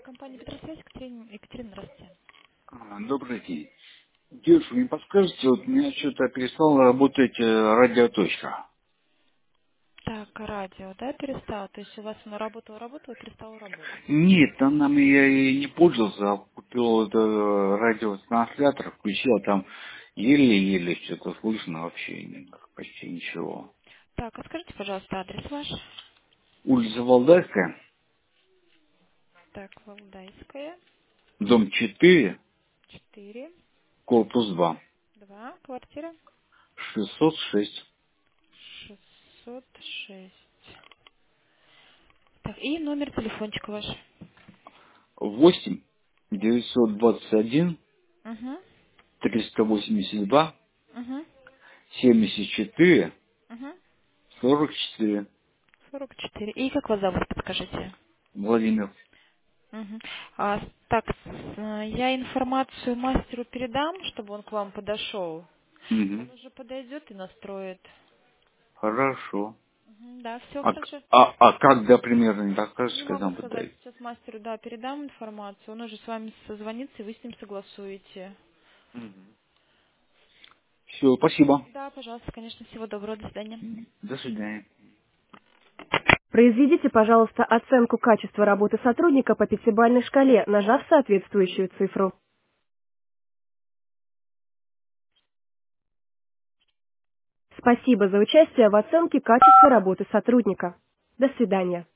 Компания Петросвязь, Екатерина, здравствуйте. Добрый день. Девушка, не подскажете, вот у меня что-то перестала работать радиоточка. Так, радио, да, перестало? То есть у вас оно работало, перестало работать? Нет, она я и не пользовался, а купил это радиотранслятор, включил, там еле-еле что-то слышно вообще, почти ничего. Так, а скажите, пожалуйста, адрес ваш? Улица Валдайская, Так, Валдайская, дом 4, 4, корпус 2, 2, квартира 606. 606. Так, и номер телефончика ваш? 8 921 Угу, 382 угу, 74 угу. 44. 44. И как вас зовут, подскажите? Владимир. Мгм. Так, я информацию мастеру передам, чтобы он к вам подошел. Он Мгм. уже подойдет и настроит. Хорошо. Да, все А, хорошо. а когда примерно, не так скажете, Не когда могу он сказать, подает? сейчас мастеру, да, передам информацию. Он уже с вами созвонится, и вы с ним согласуете. Все, спасибо. Да, пожалуйста, конечно, всего доброго, до свидания. До свидания. Произведите, пожалуйста, оценку качества работы сотрудника по пятибалльной шкале, нажав соответствующую цифру. Спасибо за участие в оценке качества работы сотрудника. До свидания.